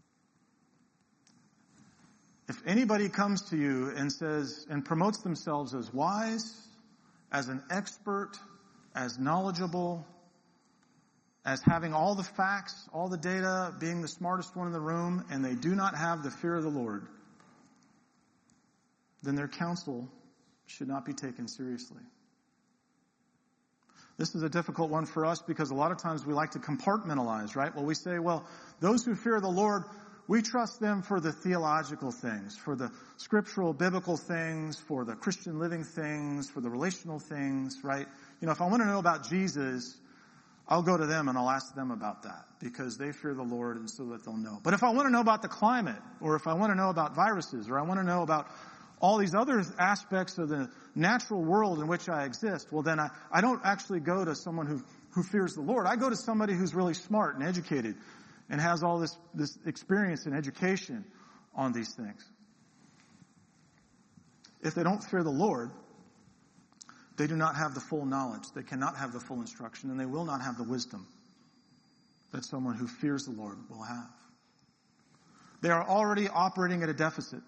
Speaker 1: If anybody comes to you and says, and promotes themselves as wise, as an expert, as knowledgeable, as having all the facts, all the data, being the smartest one in the room, and they do not have the fear of the Lord, then their counsel should not be taken seriously. This is a difficult one for us because a lot of times we like to compartmentalize, right? Well, we say, well, those who fear the Lord, we trust them for the theological things, for the scriptural, biblical things, for the Christian living things, for the relational things, right? You know, if I want to know about Jesus, I'll go to them and I'll ask them about that because they fear the Lord and so that they'll know. But if I want to know about the climate, or if I want to know about viruses, or I want to know about all these other aspects of the natural world in which I exist, well then I, I don't actually go to someone who, who fears the Lord. I go to somebody who's really smart and educated and has all this, this experience and education on these things. If they don't fear the Lord, they do not have the full knowledge. They cannot have the full instruction, and they will not have the wisdom that someone who fears the Lord will have. They are already operating at a deficit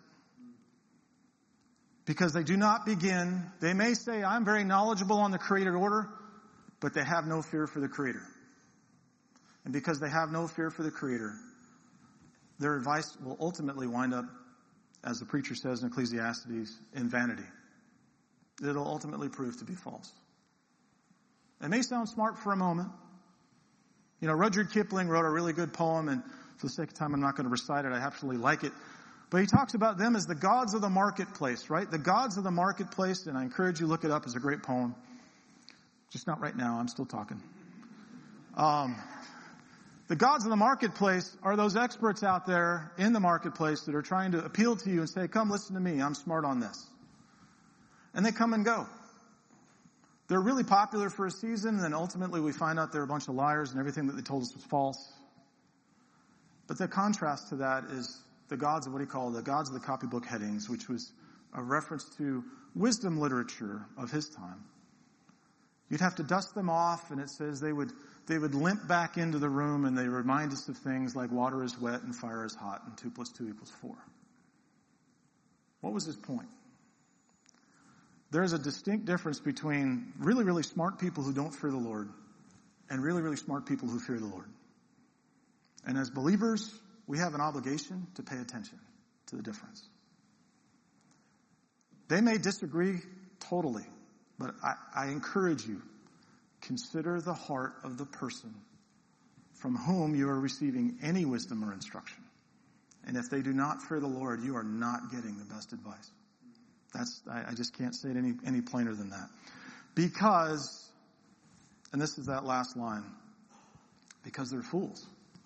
Speaker 1: because they do not begin. They may say, I'm very knowledgeable on the created order, but they have no fear for the Creator. And because they have no fear for the Creator, their advice will ultimately wind up, as the preacher says in Ecclesiastes, in vanity. It'll ultimately prove to be false. It may sound smart for a moment. You know, Rudyard Kipling wrote a really good poem, and for the sake of time, I'm not going to recite it. I absolutely like it. But he talks about them as the gods of the marketplace, right? The gods of the marketplace, and I encourage you to look it up. It's a great poem. Just not right now. I'm still talking. Um, the gods of the marketplace are those experts out there in the marketplace that are trying to appeal to you and say, come listen to me. I'm smart on this. And they come and go. They're really popular for a season, and then ultimately we find out they're a bunch of liars and everything that they told us was false. But the contrast to that is the gods of what he called the gods of the copybook headings, which was a reference to wisdom literature of his time. You'd have to dust them off, and it says they would they would limp back into the room, and they remind us of things like water is wet and fire is hot, and two plus two equals four. What was his point? There's a distinct difference between really, really smart people who don't fear the Lord and really, really smart people who fear the Lord. And as believers, we have an obligation to pay attention to the difference. They may disagree totally, but I, I encourage you, consider the heart of the person from whom you are receiving any wisdom or instruction. And if they do not fear the Lord, you are not getting the best advice. That's, I, I just can't say it any, any plainer than that. Because, and this is that last line, because they're fools.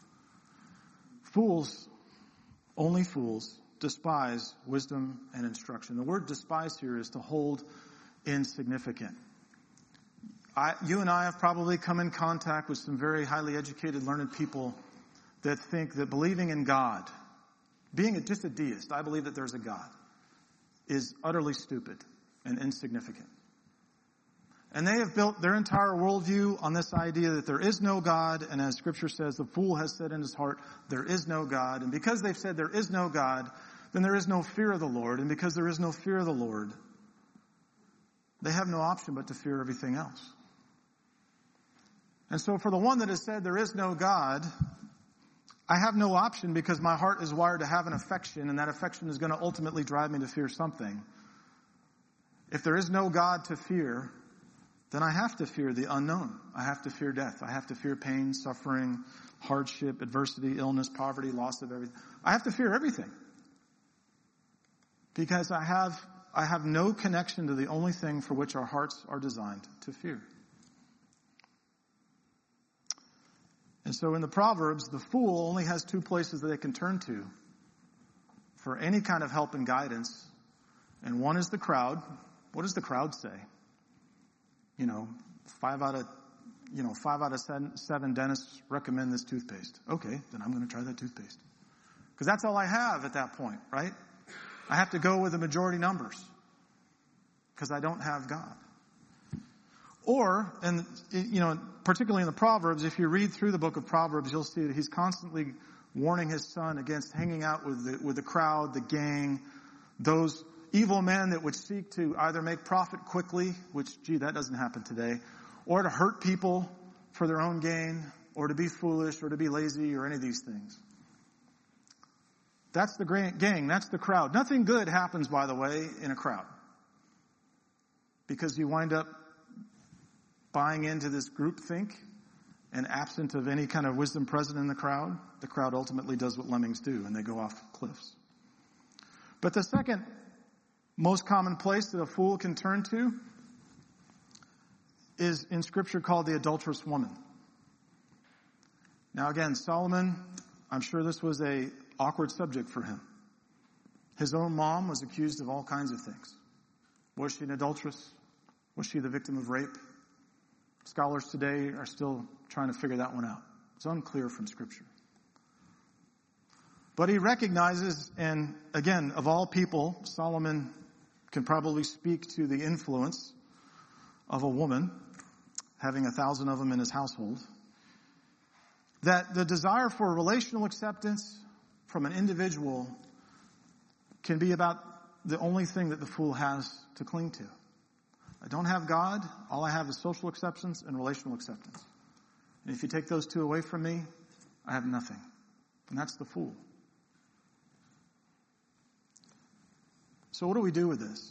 Speaker 1: Fools, only fools, despise wisdom and instruction. The word despise here is to hold insignificant. I, you and I have probably come in contact with some very highly educated, learned people that think that believing in God, being a, just a deist, I believe that there's a God. is utterly stupid and insignificant. And they have built their entire worldview on this idea that there is no God, and as Scripture says, the fool has said in his heart, there is no God. And because they've said there is no God, then there is no fear of the Lord. And because there is no fear of the Lord, they have no option but to fear everything else. And so for the one that has said there is no God, I have no option because my heart is wired to have an affection, and that affection is going to ultimately drive me to fear something. If there is no God to fear, then I have to fear the unknown. I have to fear death. I have to fear pain, suffering, hardship, adversity, illness, poverty, loss of everything. I have to fear everything. Because I have, I have no connection to the only thing for which our hearts are designed to fear. And so in the Proverbs, the fool only has two places that they can turn to for any kind of help and guidance. And one is the crowd. What does the crowd say? You know, five out of, you know, five out of seven, seven dentists recommend this toothpaste. Okay, then I'm going to try that toothpaste. Because that's all I have at that point, right? I have to go with the majority numbers. Because I don't have God. Or, and, you know, particularly in the Proverbs, if you read through the book of Proverbs, you'll see that he's constantly warning his son against hanging out with the, with the crowd, the gang, those evil men that would seek to either make profit quickly, which, gee, that doesn't happen today, or to hurt people for their own gain, or to be foolish, or to be lazy, or any of these things. That's the gang. That's the crowd. Nothing good happens, by the way, in a crowd. Because you wind up buying into this groupthink, and absent of any kind of wisdom present in the crowd, the crowd ultimately does what lemmings do, and they go off cliffs. But the second most common place that a fool can turn to is in Scripture called the adulterous woman. Now again, Solomon, I'm sure this was a awkward subject for him. His own mom was accused of all kinds of things. Was she an adulteress? Was she the victim of rape? Scholars today are still trying to figure that one out. It's unclear from Scripture. But he recognizes, and again, of all people, Solomon can probably speak to the influence of a woman, having a thousand of them in his household, that the desire for relational acceptance from an individual can be about the only thing that the fool has to cling to. I don't have God. All I have is social acceptance and relational acceptance. And if you take those two away from me, I have nothing. And that's the fool. So what do we do with this?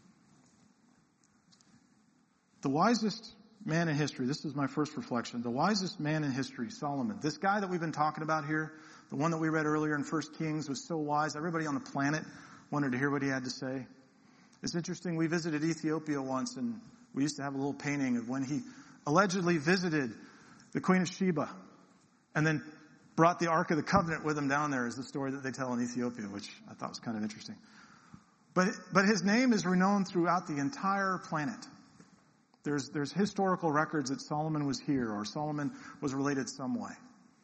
Speaker 1: The wisest man in history, this is my first reflection, the wisest man in history, Solomon, this guy that we've been talking about here, the one that we read earlier in First Kings, was so wise. Everybody on the planet wanted to hear what he had to say. It's interesting, we visited Ethiopia once, and we used to have a little painting of when he allegedly visited the Queen of Sheba and then brought the Ark of the Covenant with him down there, is the story that they tell in Ethiopia, which I thought was kind of interesting. But but his name is renowned throughout the entire planet. There's there's historical records that Solomon was here, or Solomon was related some way.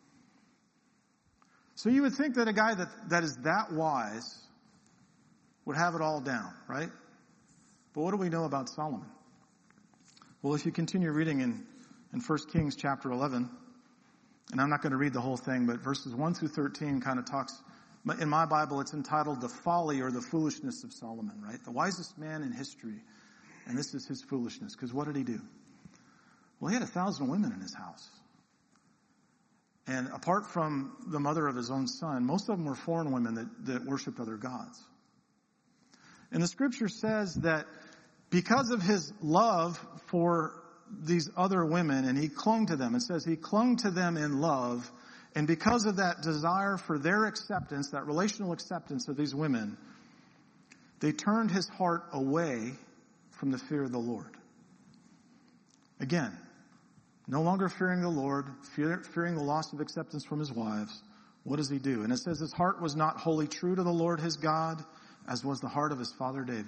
Speaker 1: So you would think that a guy that, that is that wise would have it all down, right? But what do we know about Solomon? Well, if you continue reading in, in First Kings chapter eleven, and I'm not going to read the whole thing, but verses one through thirteen kind of talks, in my Bible it's entitled The Folly or the Foolishness of Solomon, right? The wisest man in history. And this is his foolishness, because what did he do? Well, he had a thousand women in his house. And apart from the mother of his own son, most of them were foreign women that, that worshiped other gods. And the Scripture says that because of his love for these other women, and he clung to them, it says he clung to them in love, and because of that desire for their acceptance, that relational acceptance of these women, they turned his heart away from the fear of the Lord. Again, no longer fearing the Lord, fear, fearing the loss of acceptance from his wives, what does he do? And it says his heart was not wholly true to the Lord his God, as was the heart of his father David.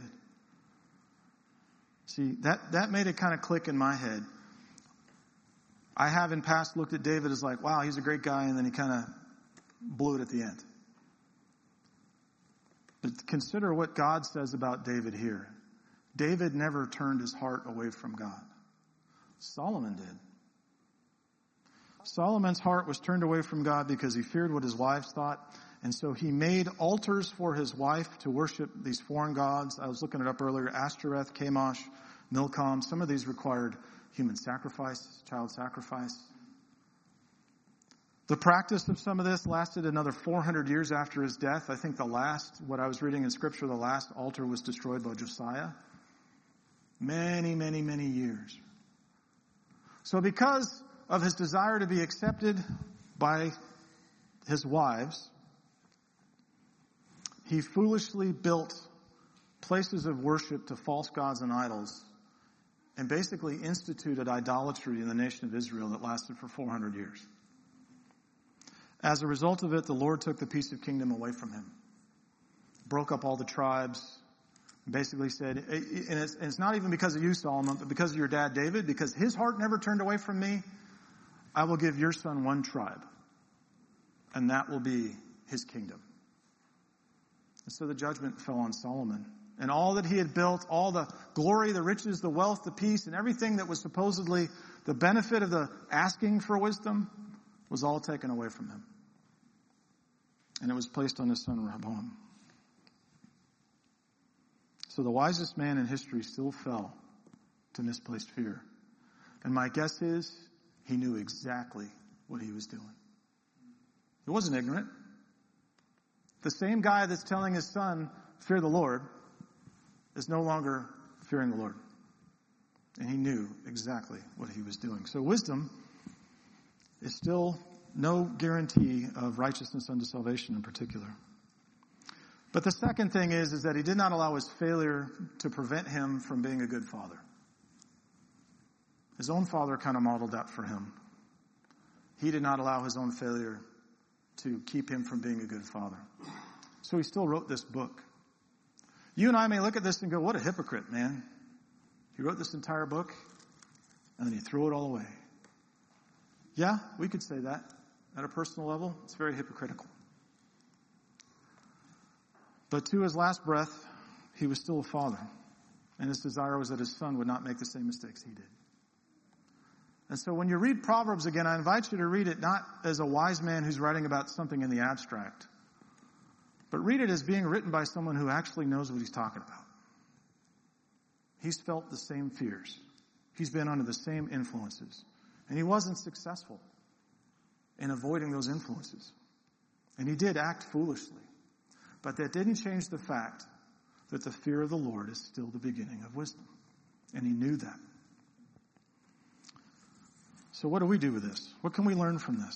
Speaker 1: See, that, that made it kind of click in my head. I have in past looked at David as like, wow, he's a great guy, and then he kind of blew it at the end. But consider what God says about David here. David never turned his heart away from God. Solomon did. Solomon's heart was turned away from God because he feared what his wives thought. And so he made altars for his wife to worship these foreign gods. I was looking it up earlier. Ashtoreth, Chemosh, Milcom. Some of these required human sacrifice, child sacrifice. The practice of some of this lasted another four hundred years after his death. I think the last, what I was reading in Scripture, the last altar was destroyed by Josiah. Many, many, many years. So because of his desire to be accepted by his wives, he foolishly built places of worship to false gods and idols and basically instituted idolatry in the nation of Israel that lasted for four hundred years. As a result of it, the Lord took the peace of kingdom away from him, broke up all the tribes, basically said, and it's, and it's not even because of you, Solomon, but because of your dad, David, because his heart never turned away from me, I will give your son one tribe, and that will be his kingdom. And so the judgment fell on Solomon. And all that he had built, all the glory, the riches, the wealth, the peace, and everything that was supposedly the benefit of the asking for wisdom was all taken away from him. And it was placed on his son Rehoboam. So the wisest man in history still fell to misplaced fear. And my guess is he knew exactly what he was doing. He wasn't ignorant. The same guy that's telling his son, fear the Lord, is no longer fearing the Lord. And he knew exactly what he was doing. So wisdom is still no guarantee of righteousness unto salvation in particular. But the second thing is, is that he did not allow his failure to prevent him from being a good father. His own father kind of modeled that for him. He did not allow his own failure to keep him from being a good father. So he still wrote this book. You and I may look at this and go, what a hypocrite, man. He wrote this entire book, and then he threw it all away. Yeah, we could say that. At a personal level, it's very hypocritical. But to his last breath, he was still a father. And his desire was that his son would not make the same mistakes he did. And so when you read Proverbs again, I invite you to read it not as a wise man who's writing about something in the abstract, but read it as being written by someone who actually knows what he's talking about. He's felt the same fears. He's been under the same influences. And he wasn't successful in avoiding those influences. And he did act foolishly. But that didn't change the fact that the fear of the Lord is still the beginning of wisdom. And he knew that. So what do we do with this? What can we learn from this?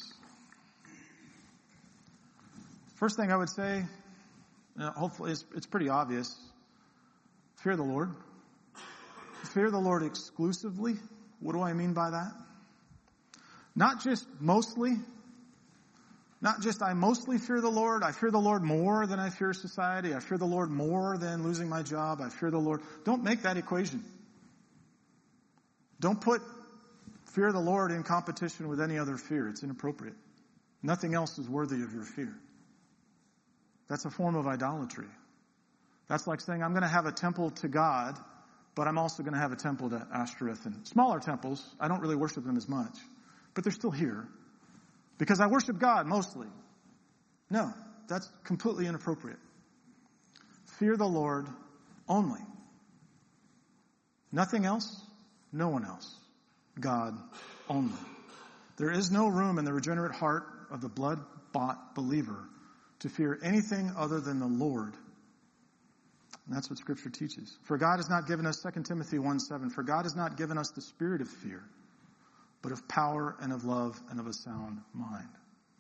Speaker 1: First thing I would say, you know, hopefully it's, it's pretty obvious. Fear the Lord. Fear the Lord exclusively. What do I mean by that? Not just mostly. Not just I mostly fear the Lord. I fear the Lord more than I fear society. I fear the Lord more than losing my job. I fear the Lord. Don't make that equation. Don't put fear the Lord in competition with any other fear. It's inappropriate. Nothing else is worthy of your fear. That's a form of idolatry. That's like saying I'm going to have a temple to God, but I'm also going to have a temple to Ashtoreth and smaller temples. I don't really worship them as much, but they're still here because I worship God mostly. No, that's completely inappropriate. Fear the Lord only. Nothing else, no one else. God only. There is no room in the regenerate heart of the blood-bought believer to fear anything other than the Lord. And that's what Scripture teaches. For God has not given us, Second Timothy one seven, for God has not given us the spirit of fear, but of power and of love and of a sound mind.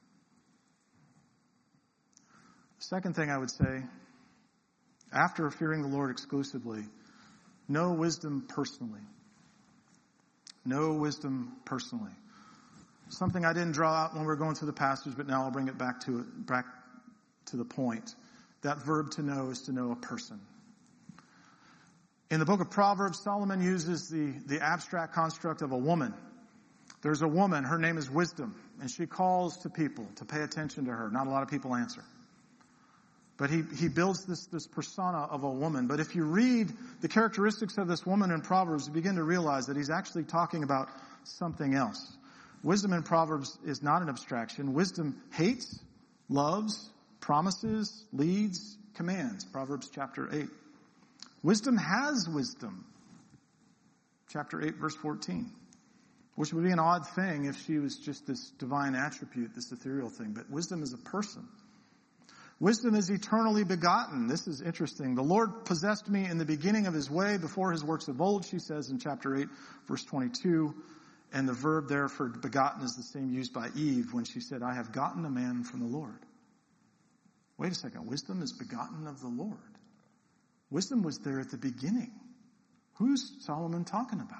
Speaker 1: The second thing I would say, after fearing the Lord exclusively, know wisdom personally. Know wisdom personally. Something I didn't draw out when we were going through the passage, but now I'll bring it back to it, back to the point. That verb to know is to know a person. In the book of Proverbs, Solomon uses the, the abstract construct of a woman. There's a woman, her name is Wisdom, and she calls to people to pay attention to her. Not a lot of people answer. But he, he builds this, this persona of a woman. But if you read the characteristics of this woman in Proverbs, you begin to realize that he's actually talking about something else. Wisdom in Proverbs is not an abstraction. Wisdom hates, loves, promises, leads, commands. Proverbs chapter eight. Wisdom has wisdom. Chapter eight, verse fourteen. Which would be an odd thing if she was just this divine attribute, this ethereal thing. But wisdom is a person. Wisdom is eternally begotten. This is interesting. The Lord possessed me in the beginning of his way before his works of old, she says in chapter eight, verse twenty-two. And the verb there for begotten is the same used by Eve when she said, I have gotten a man from the Lord. Wait a second. Wisdom is begotten of the Lord. Wisdom was there at the beginning. Who's Solomon talking about?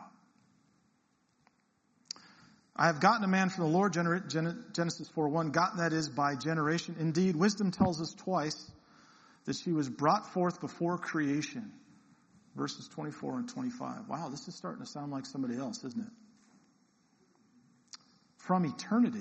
Speaker 1: I have gotten a man from the Lord, Genesis four one, gotten, that is, by generation. Indeed, wisdom tells us twice that she was brought forth before creation. Verses twenty-four and twenty-five. Wow, this is starting to sound like somebody else, isn't it? From eternity.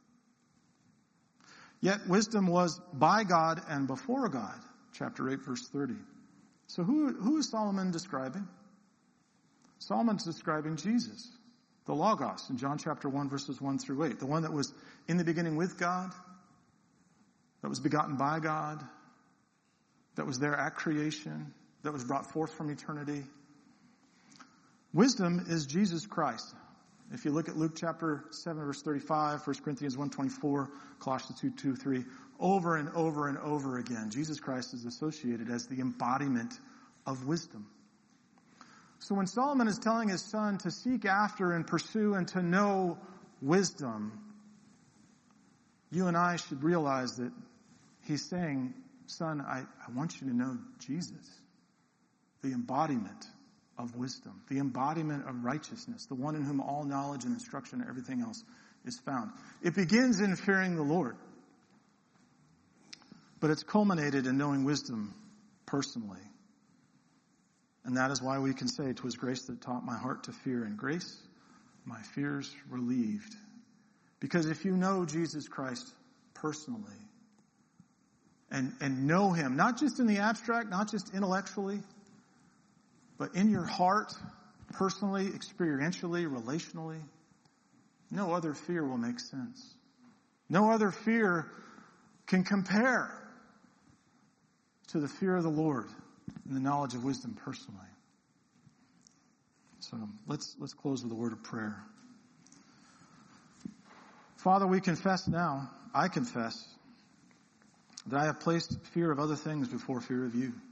Speaker 1: Yet wisdom was by God and before God. Chapter eight, verse thirty. So who, who is Solomon describing? Solomon's describing Jesus. The Logos in John chapter one, verses one through eight. The one that was in the beginning with God, that was begotten by God, that was there at creation, that was brought forth from eternity. Wisdom is Jesus Christ. If you look at Luke chapter seven, verse thirty-five, First Corinthians one twenty-four, Colossians two, two, three, over and over and over again, Jesus Christ is associated as the embodiment of wisdom. So when Solomon is telling his son to seek after and pursue and to know wisdom, you and I should realize that he's saying, son, I, I want you to know Jesus, the embodiment of wisdom, the embodiment of righteousness, the one in whom all knowledge and instruction and everything else is found. It begins in fearing the Lord, but it's culminated in knowing wisdom personally. And that is why we can say, 'twas grace that taught my heart to fear, and grace my fears relieved. Because if you know Jesus Christ personally, and, and know him, not just in the abstract, not just intellectually, but in your heart, personally, experientially, relationally, no other fear will make sense. No other fear can compare to the fear of the Lord and the knowledge of wisdom personally. So let's let's close with a word of prayer. Father, we confess now, I confess, that I have placed fear of other things before fear of you.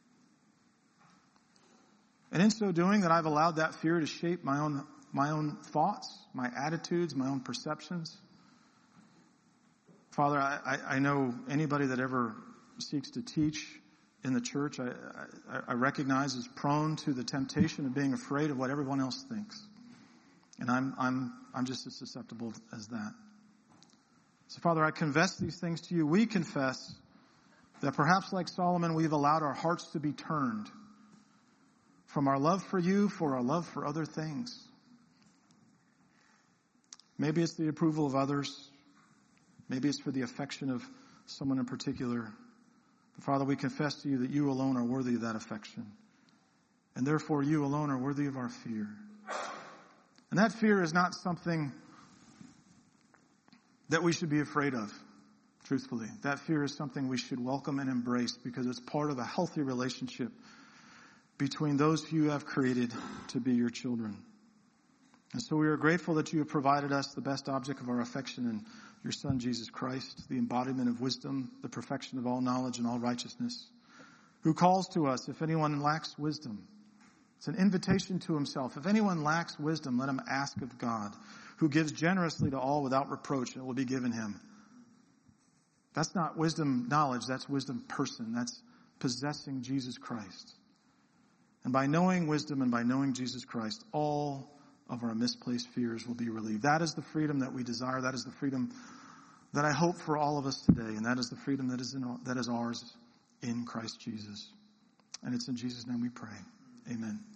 Speaker 1: And in so doing, that I've allowed that fear to shape my own my own thoughts, my attitudes, my own perceptions. Father, I, I know anybody that ever seeks to teach in the church, I, I, I recognize is prone to the temptation of being afraid of what everyone else thinks. And I'm I'm I'm just as susceptible as that. So Father, I confess these things to you. We confess that perhaps like Solomon, we've allowed our hearts to be turned from our love for you for our love for other things. Maybe it's the approval of others. Maybe it's for the affection of someone in particular. But Father, we confess to you that you alone are worthy of that affection. And therefore you alone are worthy of our fear. And that fear is not something that we should be afraid of, truthfully. That fear is something we should welcome and embrace because it's part of a healthy relationship between those who you have created to be your children. And so we are grateful that you have provided us the best object of our affection in your Son, Jesus Christ, the embodiment of wisdom, the perfection of all knowledge and all righteousness, who calls to us if anyone lacks wisdom. It's an invitation to himself. If anyone lacks wisdom, let him ask of God, who gives generously to all without reproach, and it will be given him. That's not wisdom knowledge, that's wisdom person. That's possessing Jesus Christ. And by knowing wisdom and by knowing Jesus Christ, all of our misplaced fears will be relieved. That is the freedom that we desire. That is the freedom that I hope for all of us today. And that is the freedom that is in, that is ours in Christ Jesus. And it's in Jesus' name we pray. Amen.